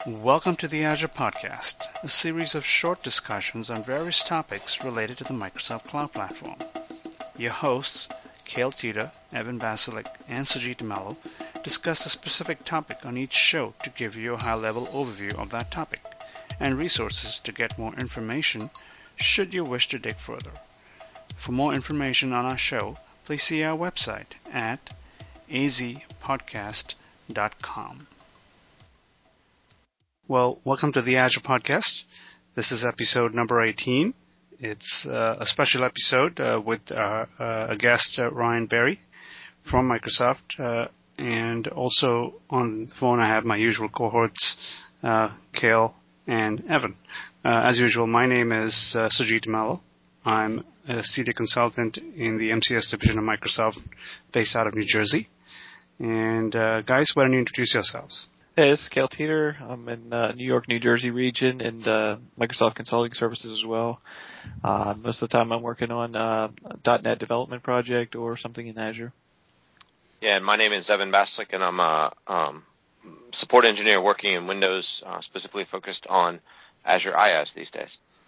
Welcome to the Azure Podcast, a series of short discussions on various topics related to the Microsoft Cloud Platform. Your hosts, Kale Tita, Evan Basilik, and Sujit Mello, discuss a specific topic on each show to give you a high-level overview of that topic, and resources to get more information should you wish to dig further. For more information on our show, please see our website at azpodcast.com. Well, welcome to the Azure Podcast. This is episode number 18. It's a special episode with a guest, Ryan Berry from Microsoft. And also on the phone, I have my usual cohorts, Kale and Evan. As usual, my name is Sujit Mello. I'm a senior consultant in the MCS division of Microsoft based out of New Jersey. And guys, why don't you introduce yourselves? Hey, this is Kale Teeter. I'm in New York, New Jersey region and Microsoft Consulting Services as well. Most of the time I'm working on a .NET development project or something in Azure. Yeah, and my name is Evan Baslik, and I'm a support engineer working in Windows, specifically focused on Azure IaaS these days.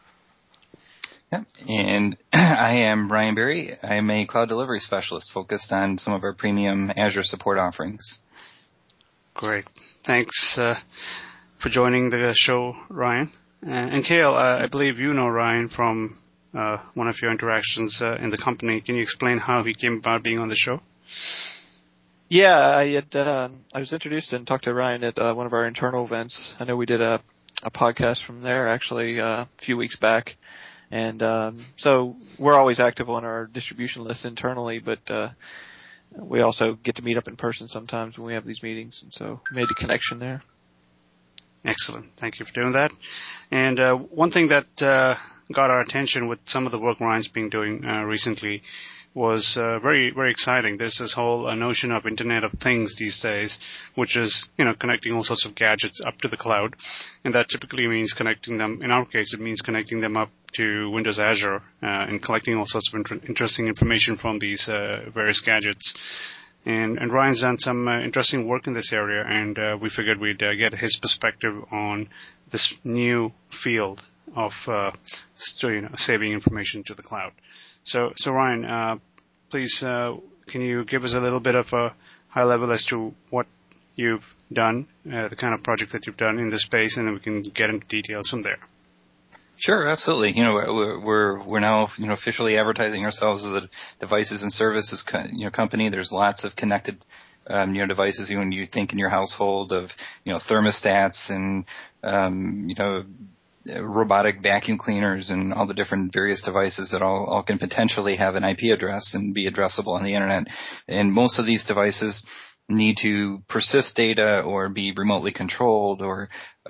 Yep, and I am Ryan Berry. I'm a cloud delivery specialist focused on some of our premium Azure support offerings. Great. Thanks for joining the show, Ryan. And Kale, I believe you know Ryan from one of your interactions in the company. Can you explain how he came about being on the show? Yeah, I was introduced and talked to Ryan at one of our internal events. I know we did a podcast from there actually a few weeks back. And so we're always active on our distribution list internally, but we also get to meet up in person sometimes when we have these meetings, and so we made a connection there. Excellent. Thank you for doing that. And one thing that got our attention with some of the work Ryan's been doing recently was very, very exciting. There's this whole notion of Internet of Things these days, which is, connecting all sorts of gadgets up to the cloud. And that typically means connecting them, in our case, it means connecting them up to Windows Azure and collecting all sorts of interesting information from these various gadgets. And Ryan's done some interesting work in this area, and we figured we'd get his perspective on this new field of saving information to the cloud. So Ryan, please, can you give us a little bit of a high level as to what you've done, the kind of project that you've done in this space, and then we can get into details from there. Sure, absolutely. We're now officially advertising ourselves as a devices and services company. There's lots of connected devices when you think in your household of thermostats and robotic vacuum cleaners and all the different various devices that all can potentially have an IP address and be addressable on the internet. And most of these devices need to persist data or be remotely controlled or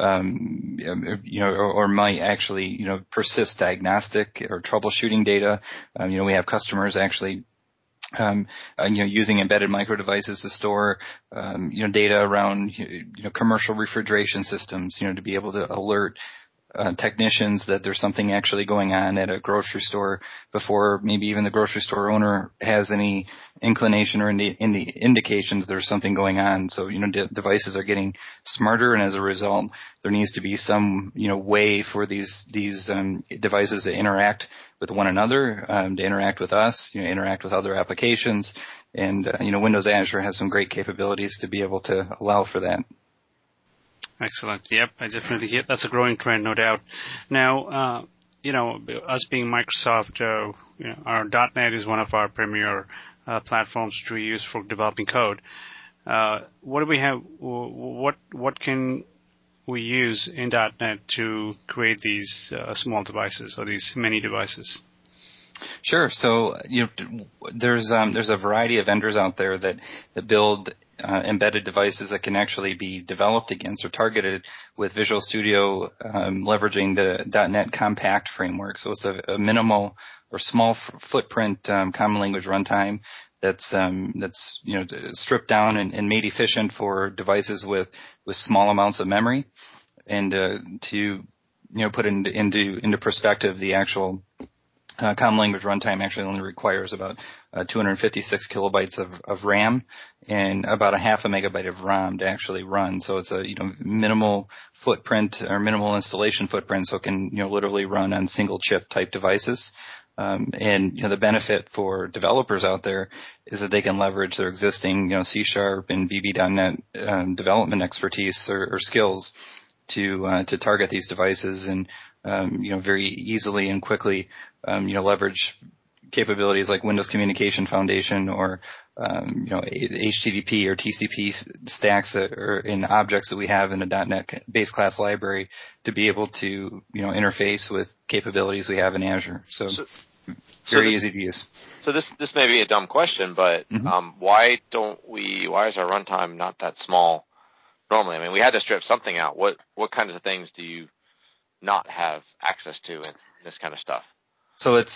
might actually persist diagnostic or troubleshooting data. We have customers actually using embedded micro devices to store, data around, commercial refrigeration systems, to be able to alert technicians that there's something actually going on at a grocery store before maybe even the grocery store owner has any inclination or indication that there's something going on. So, devices are getting smarter, and as a result, there needs to be some, way for these devices to interact with one another, to interact with us, interact with other applications. And, Windows Azure has some great capabilities to be able to allow for that. Excellent. Yep, I definitely hear that's a growing trend, no doubt. Now, us being Microsoft, our .NET is one of our premier platforms which we use for developing code. What do we have? What can we use in .NET to create these small devices or these mini devices? Sure. So there's a variety of vendors out there that build embedded devices that can actually be developed against or targeted with Visual Studio, leveraging the .NET Compact framework. So it's a minimal or small footprint common language runtime that's stripped down and made efficient for devices with small amounts of memory, and to put into perspective the actual Common language runtime actually only requires about 256 kilobytes of RAM and about a half a megabyte of ROM to actually run. So it's a minimal footprint or minimal installation footprint, so it can literally run on single chip type devices. And the benefit for developers out there is that they can leverage their existing C# and VB.NET development expertise or skills to target these devices and very easily and quickly leverage capabilities like Windows Communication Foundation or HTTP or TCP stacks that are in objects that we have in a .NET base class library to be able to interface with capabilities we have in Azure. So very easy to use. So this may be a dumb question, but why is our runtime not that small normally? I mean, we had to strip something out. What kinds of things do you not have access to in this kind of stuff? So it's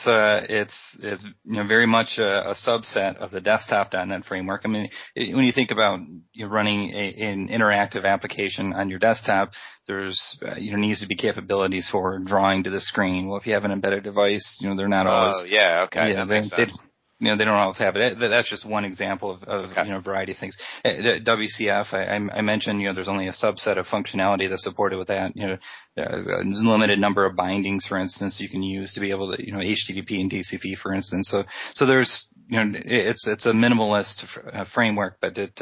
very much a subset of the desktop.NET framework. I mean, when you think about running an interactive application on your desktop, there's needs to be capabilities for drawing to the screen. Well, if you have an embedded device, they're not always. Oh, yeah, okay. Yeah, they don't always have it. That's just one example of a variety of things. WCF, I mentioned, there's only a subset of functionality that's supported with that. There's a limited number of bindings, for instance, you can use to be able to, HTTP and TCP, for instance. So there's, it's a minimalist framework, but it,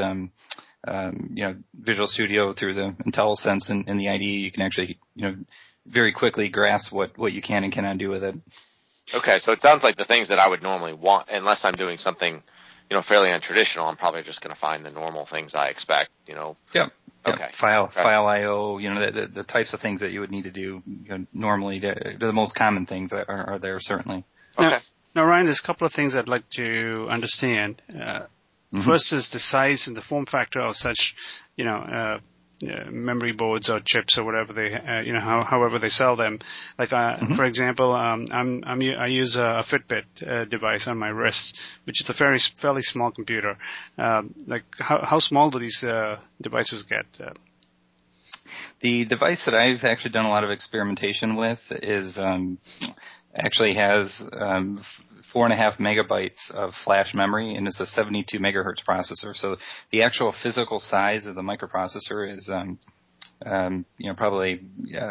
Visual Studio through the IntelliSense and the IDE, you can actually, very quickly grasp what you can and cannot do with it. Okay, so it sounds like the things that I would normally want, unless I'm doing something, fairly untraditional, I'm probably just going to find the normal things I expect, Yeah. Okay. File I/O, the types of things that you would need to do normally. The most common things are there certainly. Okay. Now, Ryan, there's a couple of things I'd like to understand. First is the size and the form factor of such, memory boards or chips or whatever they, however they sell them. Like, for example, I use a Fitbit device on my wrist, which is a fairly small computer. Like, how small do these devices get? The device that I've actually done a lot of experimentation with is actually has 4.5 megabytes of flash memory, and it's a 72 megahertz processor. So the actual physical size of the microprocessor is, probably,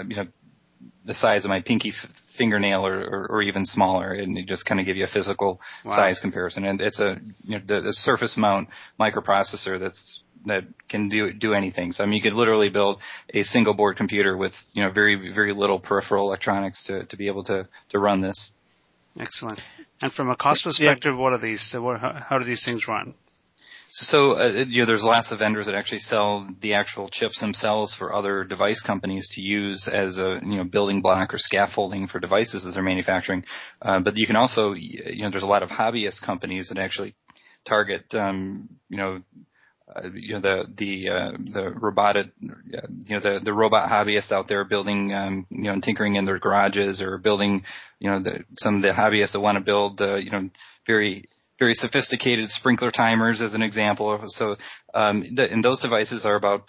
the size of my pinky fingernail or even smaller, and it just kind of give you a physical size comparison. And it's the surface mount microprocessor that can do anything. So I mean, you could literally build a single board computer with very very little peripheral electronics to be able to run this. Excellent. And from a cost perspective, what are these? How do these things run? So there's lots of vendors that actually sell the actual chips themselves for other device companies to use as a building block or scaffolding for devices that they're manufacturing. But you can also there's a lot of hobbyist companies that actually target the robotic the robot hobbyists out there building and tinkering in their garages, or building some of the hobbyists that want to build very very sophisticated sprinkler timers as an example. So and those devices are about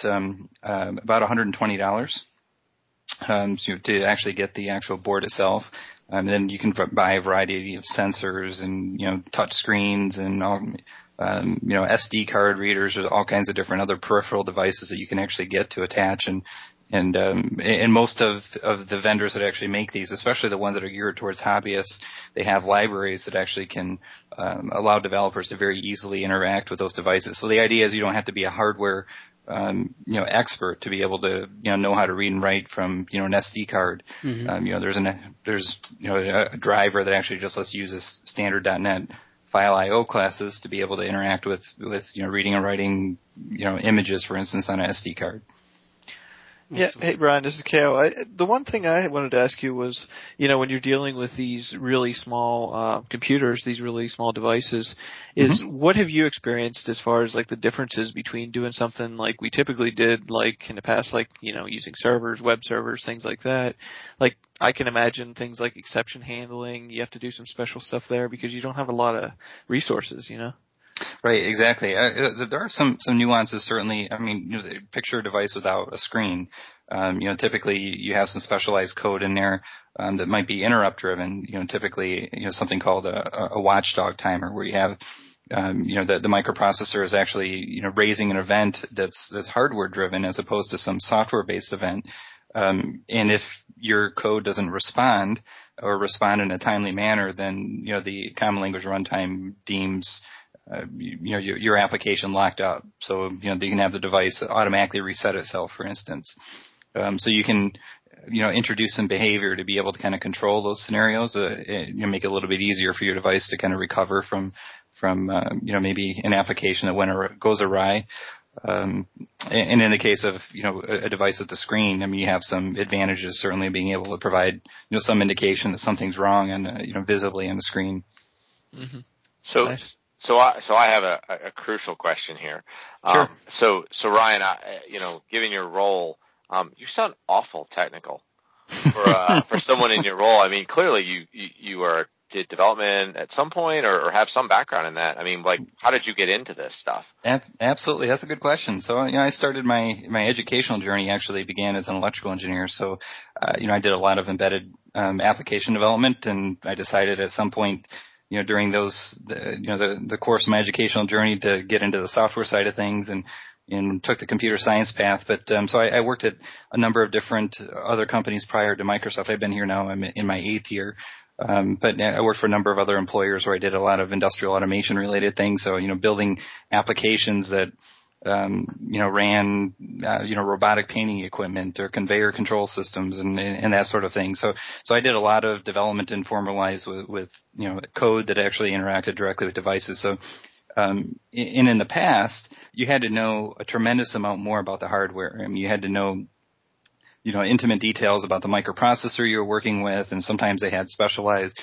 $120 to actually get the actual board itself. And then you can buy a variety of sensors and touch screens and SD card readers. There's all kinds of different other peripheral devices that you can actually get to attach. And most of the vendors that actually make these, especially the ones that are geared towards hobbyists, they have libraries that actually can allow developers to very easily interact with those devices. So the idea is you don't have to be a hardware expert to be able to know how to read and write from an SD card. There's a driver that actually just lets you use this standard .NET File I/O classes to be able to interact with reading and writing images, for instance, on an SD card. Yeah. Hey, Brian, this is Kao. The one thing I wanted to ask you was, when you're dealing with these really small computers, these really small devices, is what have you experienced as far as like the differences between doing something like we typically did, like in the past, like using servers, web servers, things like that. Like I can imagine things like exception handling. You have to do some special stuff there because you don't have a lot of resources, Right, exactly. There are some nuances, certainly. I mean, picture a device without a screen. Typically you have some specialized code in there that might be interrupt driven. Typically something called a watchdog timer, where you have the microprocessor is actually raising an event that's hardware driven as opposed to some software based event. And if your code doesn't respond or respond in a timely manner, then the common language runtime deems your application locked up. So you can have the device automatically reset itself, for instance. So you can introduce some behavior to be able to kind of control those scenarios. Make it a little bit easier for your device to kind of recover from maybe an application that goes awry. And in the case of a device with the screen, you have some advantages certainly being able to provide some indication that something's wrong and visibly on the screen. Mm-hmm. So I have a crucial question here. Sure. So Ryan, given your role, you sound awful technical for someone in your role. Clearly you did development at some point or have some background in that. How did you get into this stuff? Absolutely. That's a good question. So, I started my educational journey actually began as an electrical engineer. So, I did a lot of embedded application development, and I decided at some point, during the course of my educational journey to get into the software side of things and took the computer science path. But so I worked at a number of different other companies prior to Microsoft. I've been here now. I'm in my 8th year. But I worked for a number of other employers where I did a lot of industrial automation related things. So, building applications that, ran, robotic painting equipment or conveyor control systems and that sort of thing. So I did a lot of development in Formalize with code that actually interacted directly with devices. So, in the past, you had to know a tremendous amount more about the hardware. You had to know intimate details about the microprocessor you were working with, and sometimes they had specialized,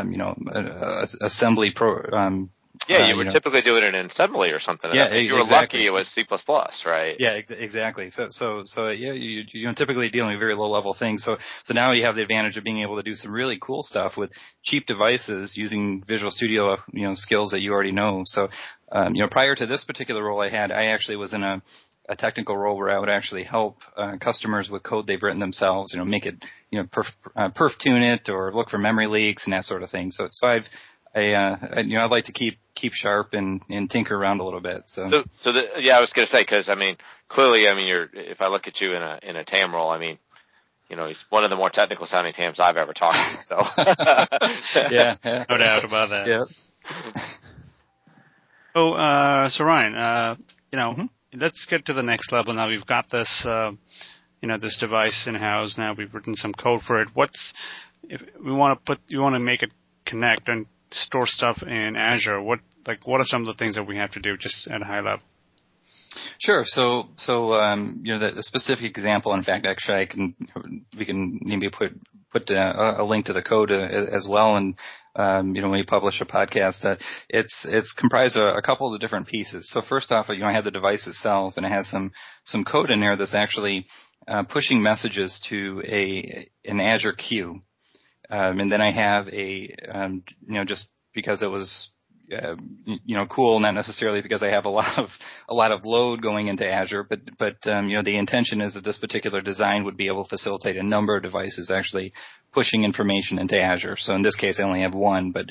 assembly you would typically do it in an assembly or something. Yeah, if you were lucky, it was C++, right? Yeah, exactly. So you're typically dealing with very low level things. So now you have the advantage of being able to do some really cool stuff with cheap devices using Visual Studio, skills that you already know. So, prior to this particular role I actually was in a technical role where I would actually help customers with code they've written themselves, make it, perf tune it or look for memory leaks and that sort of thing. So I'd like to keep sharp and tinker around a little bit. I was going to say, because clearly, if I look at you in a TAM role, he's one of the more technical sounding TAMs I've ever talked to. So yeah, no doubt about that. Yeah. So Ryan, let's get to the next level now. We've got this, this device in house now. We've written some code for it. If we want to make it connect and store stuff in Azure? What are some of the things that we have to do just at a high level? Sure. So the specific example. In fact, actually, we can maybe put a link to the code as well. And when we publish a podcast, it's comprised of a couple of different pieces. So first off, I have the device itself, and it has some code in there that's actually pushing messages to an Azure queue. And then I have just because it was cool, not necessarily because I have a lot of load going into Azure, but the intention is that this particular design would be able to facilitate a number of devices actually pushing information into Azure. So in this case, I only have one, but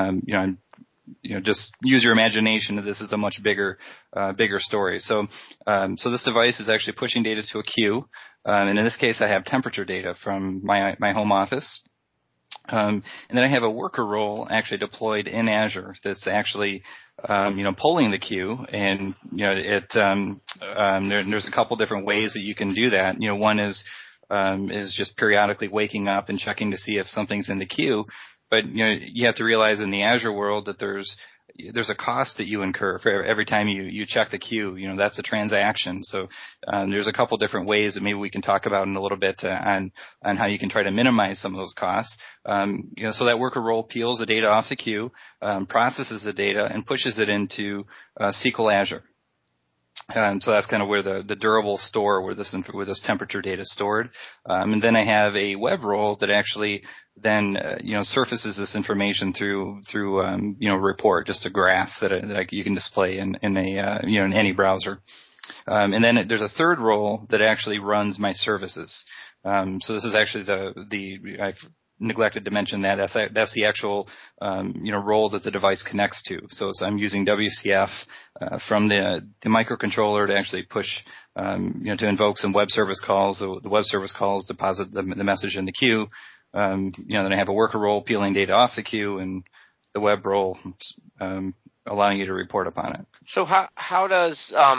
just use your imagination. This is a much bigger story. So this device is actually pushing data to a queue, and in this case, I have temperature data from my home office. And then I have a worker role actually deployed in Azure that's actually, pulling the queue, and there's a couple different ways that you can do that. One is just periodically waking up and checking to see if something's in the queue, but you have to realize in the Azure world that there's a cost that you incur for every time you check the queue. That's a transaction. So there's a couple different ways that maybe we can talk about in a little bit on how you can try to minimize some of those costs. So that worker role peels the data off the queue, processes the data, and pushes it into SQL Azure. So that's kind of where the durable store where this temperature data is stored. And then I have a web role that actually then surfaces this information through report, just a graph that you can display in any browser. And then there's a third role that actually runs my services. So this is actually I've neglected to mention that that's the actual role that the device connects to. So I'm using WCF from the microcontroller to actually push to invoke some web service calls. The web service calls deposit the message in the queue. Then I have a worker role peeling data off the queue, and the web role allowing you to report upon it. So how does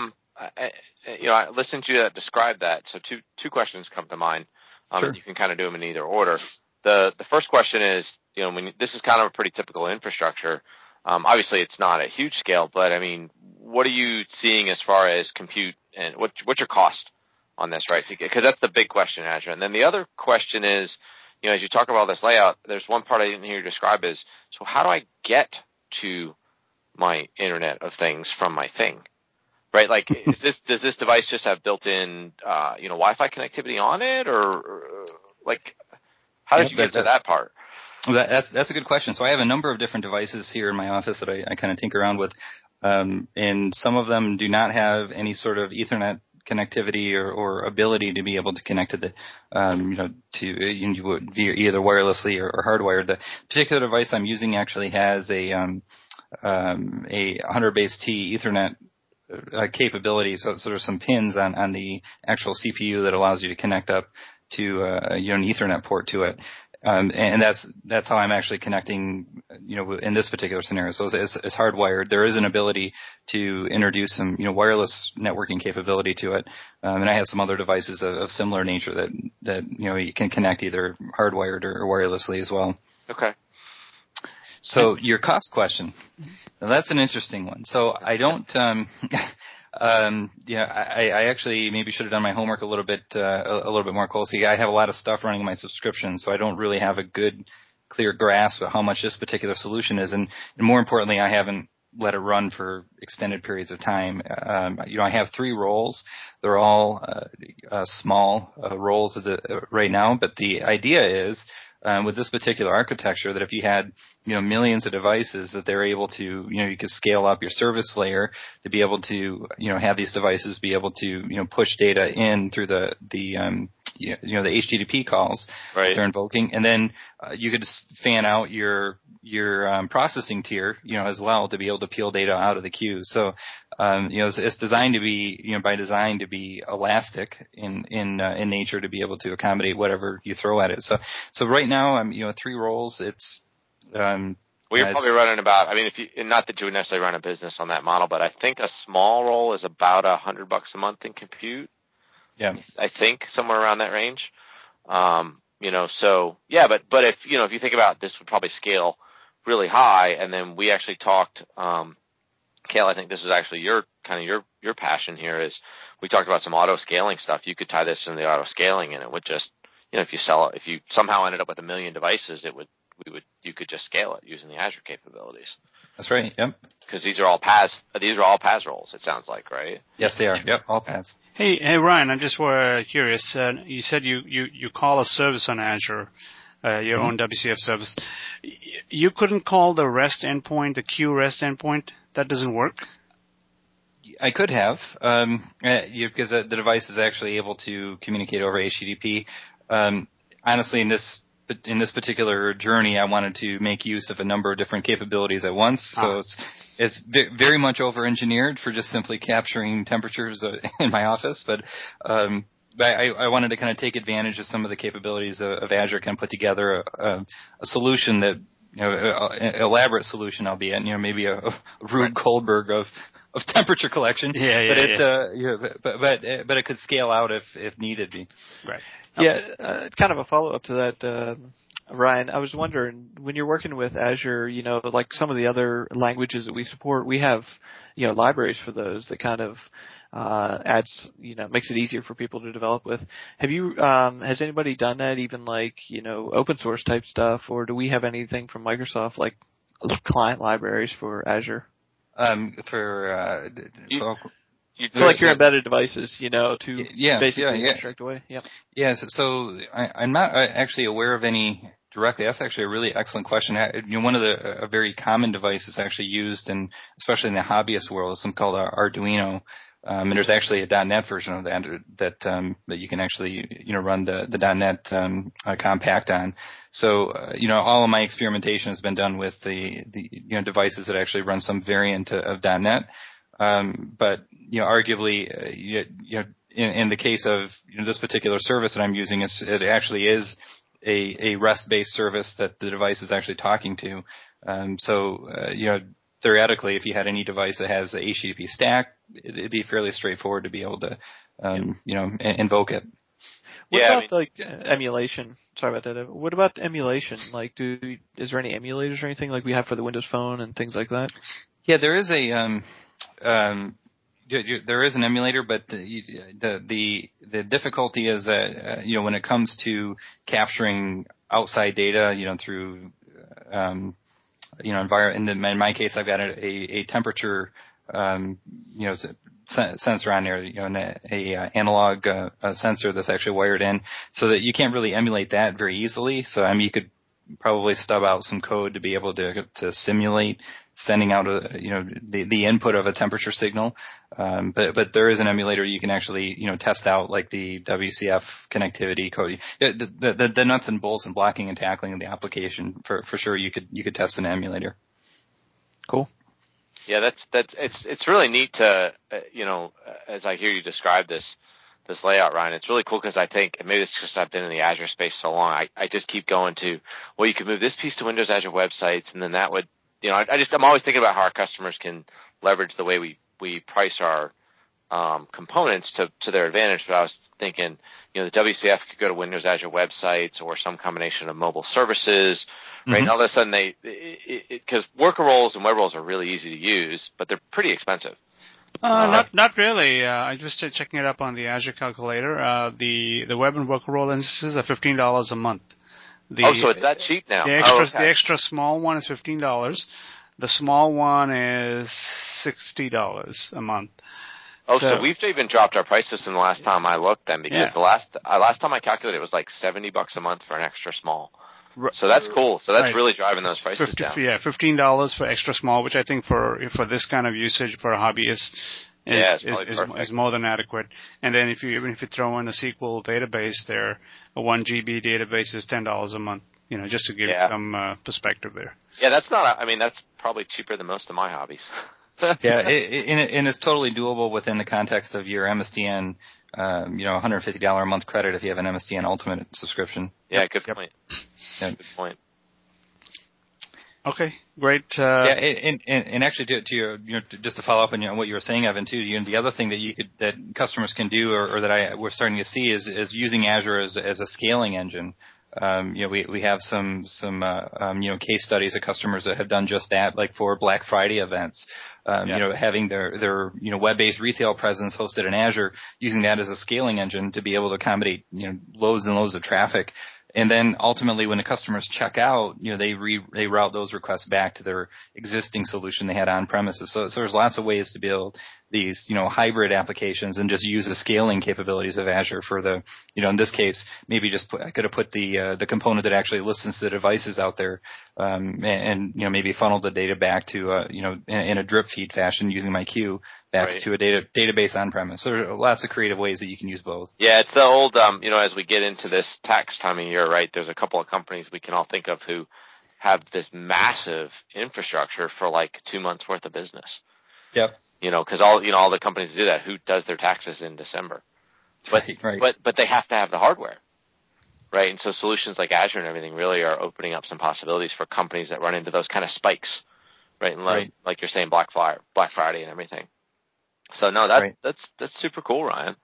I listened to you describe that. So two questions come to mind. Sure. You can kind of do them in either order. The first question is, this is kind of a pretty typical infrastructure. Obviously, it's not at huge scale, but I mean, what are you seeing as far as compute and what's your cost on this, right? Because that's the big question in Azure. And then the other question is, as you talk about this layout, there's one part I didn't hear you describe is, so how do I get to my Internet of Things from my thing? Right? Like, does this device just have built-in, Wi-Fi connectivity on it, or like, how did you get to that part? That's a good question. So I have a number of different devices here in my office that I kind of tinker around with, and some of them do not have any sort of Ethernet connectivity or ability to be able to connect to the, via either wirelessly or hardwired. The particular device I'm using actually has a 100 base T Ethernet capability. So there's some pins on the actual CPU that allows you to connect up to an Ethernet port to it. And that's how I'm actually connecting, in this particular scenario. So it's hardwired. There is an ability to introduce some, wireless networking capability to it. And I have some other devices of similar nature that you can connect either hardwired or wirelessly as well. Okay. So your cost question, now that's an interesting one. So I don't, I actually maybe should have done my homework a little bit more closely. I have a lot of stuff running in my subscription, so I don't really have a good, clear grasp of how much this particular solution is. And more importantly, I haven't let it run for extended periods of time. I have 3 roles. They're all small roles right now, but the idea is, with this particular architecture, that if you had millions of devices, that they're able to you could scale up your service layer to be able to have these devices be able to push data in through the HTTP calls right. that they're invoking, and then you could just fan out your processing tier as well to be able to peel data out of the queue. So it's designed to be by design to be elastic in nature, to be able to accommodate whatever you throw at it. So right now I'm 3 roles. It's you're probably running about, not that you would necessarily run a business on that model, but I think a small role is about $100 a month in compute. Yeah. I think somewhere around that range. So yeah, but if you think about this would probably scale really high, and then we actually talked, Cale, I think this is actually your passion here is we talked about some auto scaling stuff. You could tie this into the auto scaling, and it would just, if you somehow ended up with 1 million devices, you could just scale it using the Azure capabilities. That's right. Yep. Because these are all PaaS roles. It sounds like, right? Yes, they are. Yep, all PaaS. Hey, Ryan, I'm just curious. You said you call a service on Azure, your own WCF service. You couldn't call the REST endpoint, the queue REST endpoint? That doesn't work? I could have, because the device is actually able to communicate over HTTP. Honestly, in this particular journey, I wanted to make use of a number of different capabilities at once. So it's very much over-engineered for just simply capturing temperatures in my office. But I wanted to kind of take advantage of some of the capabilities of Azure, kind of put together a solution that, an elaborate solution, albeit, maybe a Rube Goldberg of temperature collection. But it could scale out if needed be. Right. Yeah, kind of a follow-up to that, Ryan. I was wondering, when you're working with Azure, like some of the other languages that we support, we have, libraries for those that kind of adds, makes it easier for people to develop with. Have you, has anybody done that, even like, open source type stuff, or do we have anything from Microsoft, like client libraries for Azure? Like your embedded devices, to basically abstract away. Yeah. Yeah. So I'm not actually aware of any directly. That's actually a really excellent question. One of a very common devices actually used, and especially in the hobbyist world, is something called Arduino. And there's actually a .NET version of that you can actually, run the .NET Compact on. So, all of my experimentation has been done with the devices that actually run some variant of .NET. But, arguably, in the case of, this particular service that I'm using, it actually is a REST-based service that the device is actually talking to. Theoretically, if you had any device that has the HTTP stack, it'd be fairly straightforward to be able to, invoke it. What about emulation? Sorry about that. What about emulation? Is there any emulators or anything like we have for the Windows Phone and things like that? Yeah, there is there is an emulator, but the difficulty is that when it comes to capturing outside data, through in my case, I've got a temperature sensor on there, an analog sensor that's actually wired in, so that you can't really emulate that very easily. So you could probably stub out some code to be able to simulate sending out the input of a temperature signal. But there is an emulator you can actually test out, like the WCF connectivity code. The nuts and bolts and blocking and tackling of the application for sure you could test an emulator. Cool. Yeah, it's really neat to as I hear you describe this layout, Ryan, it's really cool because I think, and maybe it's just I've been in the Azure space so long, I just keep going to, well, you could move this piece to Windows Azure websites, and then that would, I'm always thinking about how our customers can leverage the way we price our components to their advantage. But I was thinking, the WCF could go to Windows Azure websites or some combination of mobile services, right? And all of a sudden because worker roles and web roles are really easy to use, but they're pretty expensive. Not really. I just checking it up on the Azure calculator. The web and worker role instances are $15 a month. So it's that cheap now. The extra small one is $15. The small one is $60 a month. So we've even dropped our prices from the last time I looked then, because the last time I calculated it was like $70 a month for an extra small. So that's cool. So that's really driving those prices down. Yeah, $15 for extra small, which I think for this kind of usage for a hobbyist is more than adequate. And then even if you throw in a SQL database there, a 1 GB database is $10 a month. Just to give you some perspective there. Yeah, that's probably cheaper than most of my hobbies. Yeah, and it's totally doable within the context of your MSDN, $150 a month credit if you have an MSDN Ultimate subscription. Yeah, good point. Yeah. Good point. Okay, great. And actually, to your, just to follow up on what you were saying, Evan, too. The other thing that customers can do, or that we're starting to see, is using Azure as a scaling engine. We have some case studies of customers that have done just that, like for Black Friday events. Having their web-based retail presence hosted in Azure, using that as a scaling engine to be able to accommodate loads and loads of traffic. And then ultimately, when the customers check out, they route those requests back to their existing solution they had on premises. So there's lots of ways to build these, hybrid applications and just use the scaling capabilities of Azure for the, in this case, maybe I could have put the component that actually listens to the devices out there, and maybe funneled the data back to, in a drip feed fashion using my queue back to a database on premise. So there are lots of creative ways that you can use both. Yeah, it's the old, as we get into this tax time of year, right? There's a couple of companies we can all think of who have this massive infrastructure for like 2 months worth of business. Yep. Because all the companies do that. Who does their taxes in December? But they have to have the hardware, right? And so solutions like Azure and everything really are opening up some possibilities for companies that run into those kind of spikes, right? And like you're saying, Black Friday and everything. So no, that's super cool, Ryan.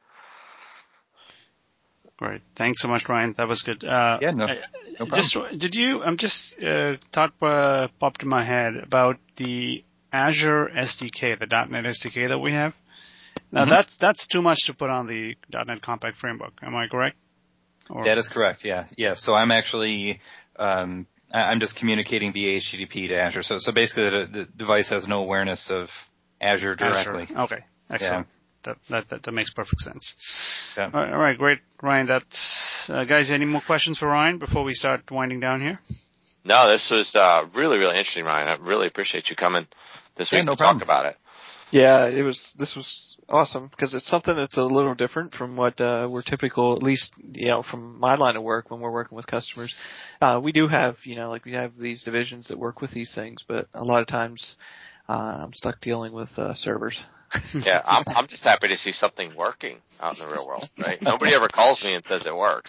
Great. Thanks so much, Ryan. That was good. No problem. Thought popped in my head about the Azure SDK, the .NET SDK that we have. Now that's too much to put on the .NET Compact framework. Am I correct? That is correct. Yeah. So I'm actually I'm just communicating via HTTP to Azure. So basically, the device has no awareness of Azure directly. Azure. Okay. Excellent. Yeah. That makes perfect sense. Yeah. All right. Great, Ryan. That's guys. Any more questions for Ryan before we start winding down here? No, this was really, really interesting, Ryan. I really appreciate you coming this week to talk about it. Yeah, this was awesome because it's something that's a little different from what we're typical, at least, from my line of work when we're working with customers. We do have, we have these divisions that work with these things, but a lot of times I'm stuck dealing with servers. Yeah, I'm just happy to see something working out in the real world, right? Nobody ever calls me and says it works.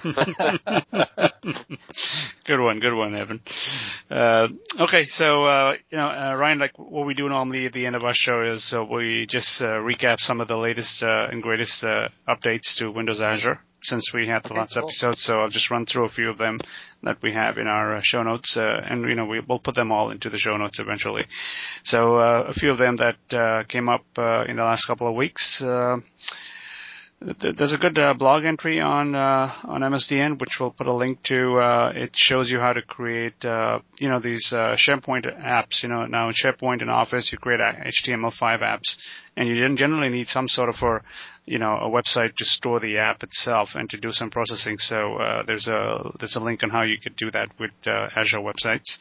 Good one, Evan. Okay, so Ryan, like what we do normally at the end of our show is we just recap some of the latest and greatest updates to Windows Azure since we had the last episode. So I'll just run through a few of them that we have in our show notes, and we'll put them all into the show notes eventually. So a few of them that came up in the last couple of weeks. There's a good blog entry on MSDN, which we'll put a link to. It shows you how to create, these SharePoint apps. Now in SharePoint and Office, you create HTML5 apps, and you generally need some sort of a website to store the app itself and to do some processing. So there's a link on how you could do that with Azure websites.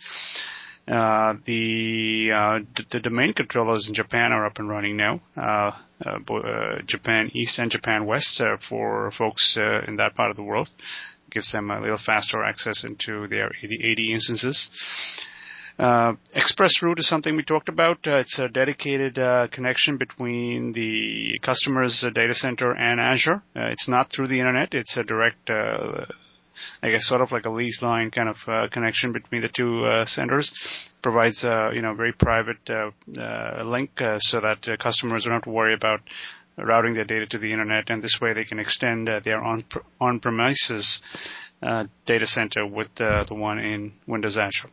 The domain controllers in Japan are up and running now. Japan East and Japan West for folks in that part of the world. Gives them a little faster access into their 80 instances. ExpressRoute is something we talked about. It's a dedicated connection between the customer's data center and Azure. It's not through the internet. It's a direct sort of like a lease line kind of connection between the two centers. Provides very private link so that customers don't have to worry about routing their data to the internet, and this way they can extend their on-premises data center with the one in Windows Azure.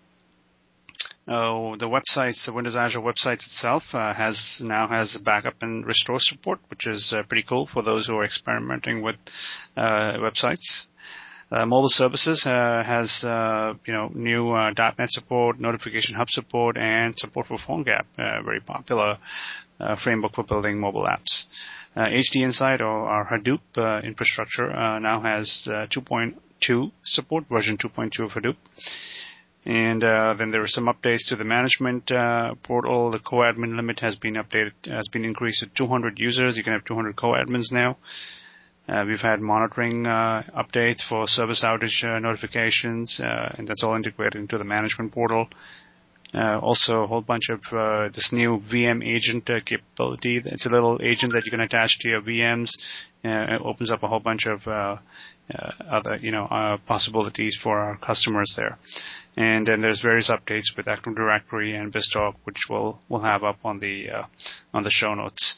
The Windows Azure websites itself now has backup and restore support, which is pretty cool for those who are experimenting with websites. Mobile Services has new .NET support, Notification Hub support, and support for PhoneGap, very popular framework for building mobile apps. HD Insight, or our Hadoop infrastructure, now has 2.2 support, version 2.2 of Hadoop. And then there are some updates to the management portal. The co-admin limit has been increased to 200 users. You can have 200 co-admins now. We've had monitoring updates for service outage notifications, and that's all integrated into the management portal. Also, a whole bunch of this new VM agent capability. It's a little agent that you can attach to your VMs. It opens up a whole bunch of other possibilities for our customers there. And then there's various updates with Active Directory and BizTalk, which we'll have up on the show notes.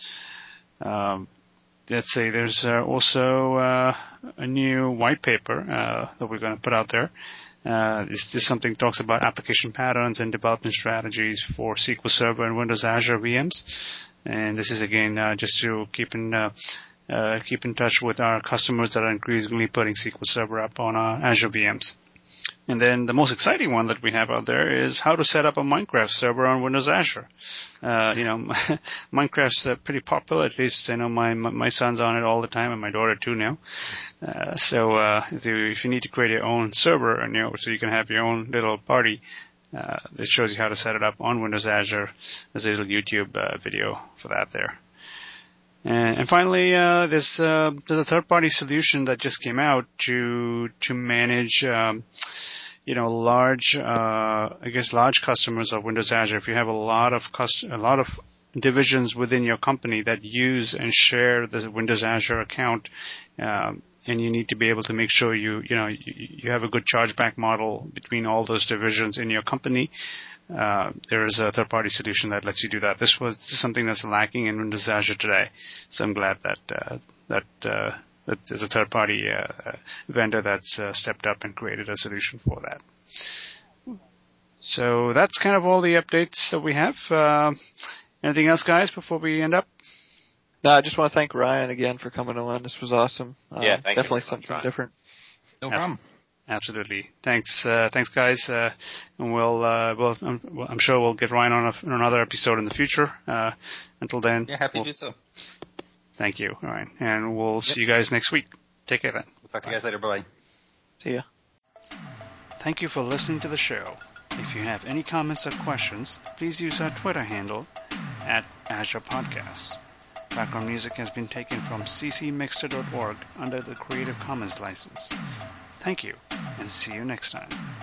Let's say there's also a new white paper that we're going to put out there. This is something that talks about application patterns and development strategies for SQL Server and Windows Azure VMs. And this is again just to keep in touch with our customers that are increasingly putting SQL Server up on Azure VMs. And then the most exciting one that we have out there is how to set up a Minecraft server on Windows Azure. Minecraft's pretty popular, at least I know my son's on it all the time, and my daughter too now. So if you need to create your own server, and so you can have your own little party, it shows you how to set it up on Windows Azure. There's a little YouTube video for that there. And finally, there's a third-party solution that just came out to manage, large customers of Windows Azure. If you have a lot of divisions within your company that use and share the Windows Azure account, and you need to be able to make sure you have a good chargeback model between all those divisions in your company. There is a third-party solution that lets you do that. This is something that's lacking in Windows Azure today, so I'm glad that there's a third-party vendor that's stepped up and created a solution for that. So that's kind of all the updates that we have. Anything else, guys, before we end up? No, I just want to thank Ryan again for coming on. This was awesome. Yeah, thank you. Definitely something different. No problem. Absolutely. Thanks, guys. And I'm sure we'll get Ryan on another episode in the future. Until then, happy to do so. Thank you. All right, and we'll see you guys next week. Take care then. We'll talk to you guys later. Bye. See ya. Thank you for listening to the show. If you have any comments or questions, please use our Twitter handle at Azure Podcasts. Background music has been taken from ccmixter.org under the Creative Commons license. Thank you, and see you next time.